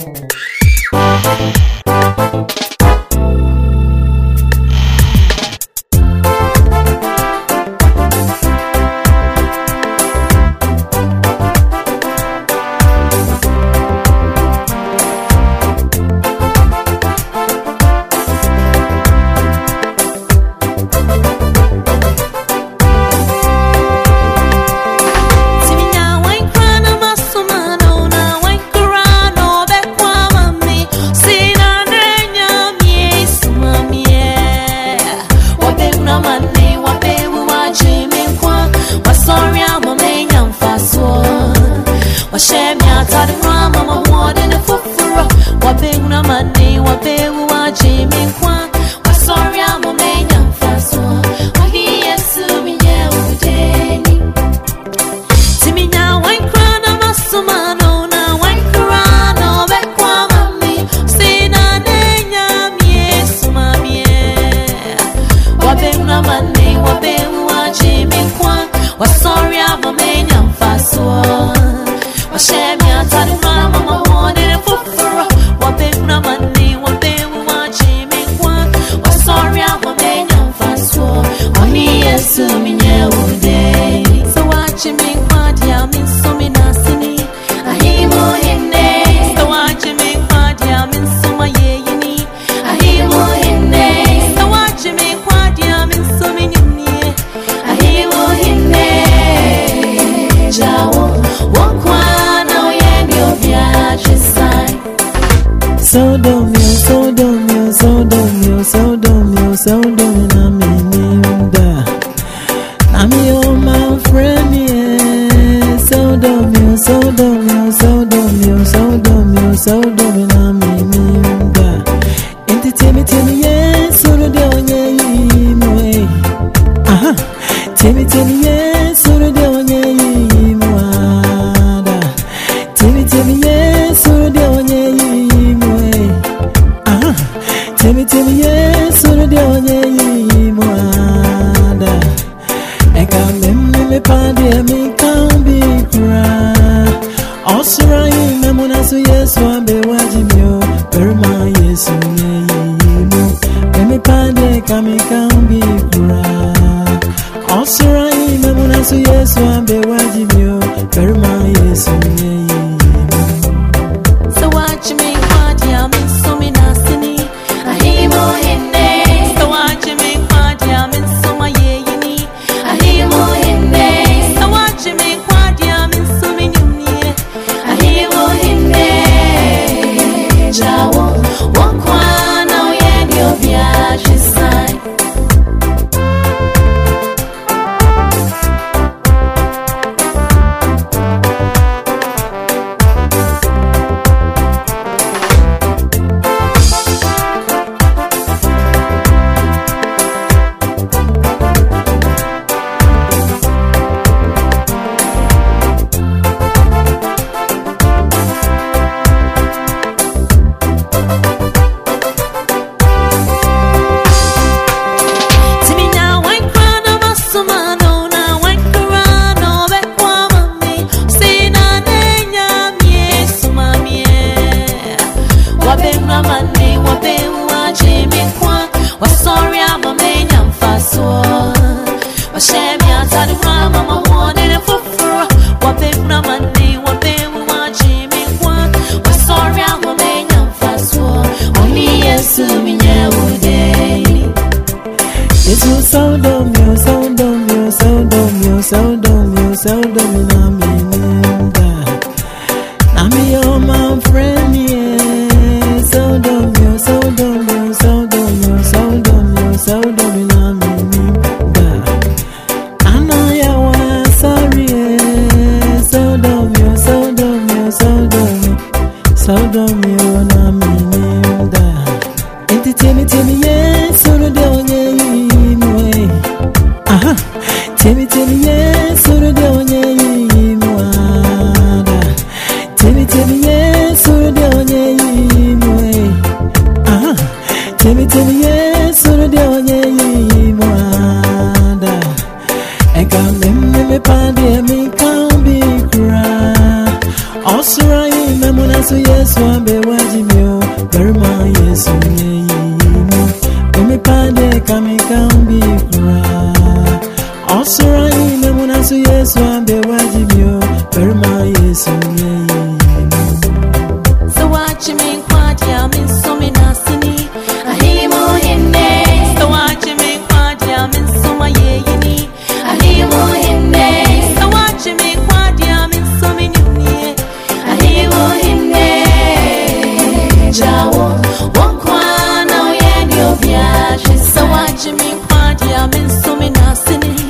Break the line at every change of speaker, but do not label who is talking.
Tell me, yes, so the Also, I am when I say yes, one be watching you. Very my yes,
so watch me, Quadia, mean so many nasty. I hear more in there. So watch me, Quadia, mean so my yea. I hear more in there. So watch me, Quadia, mean so many. I hear more in there. Jawo, one quan, now, yeah, so watch me, Quadia, mean so many nasty.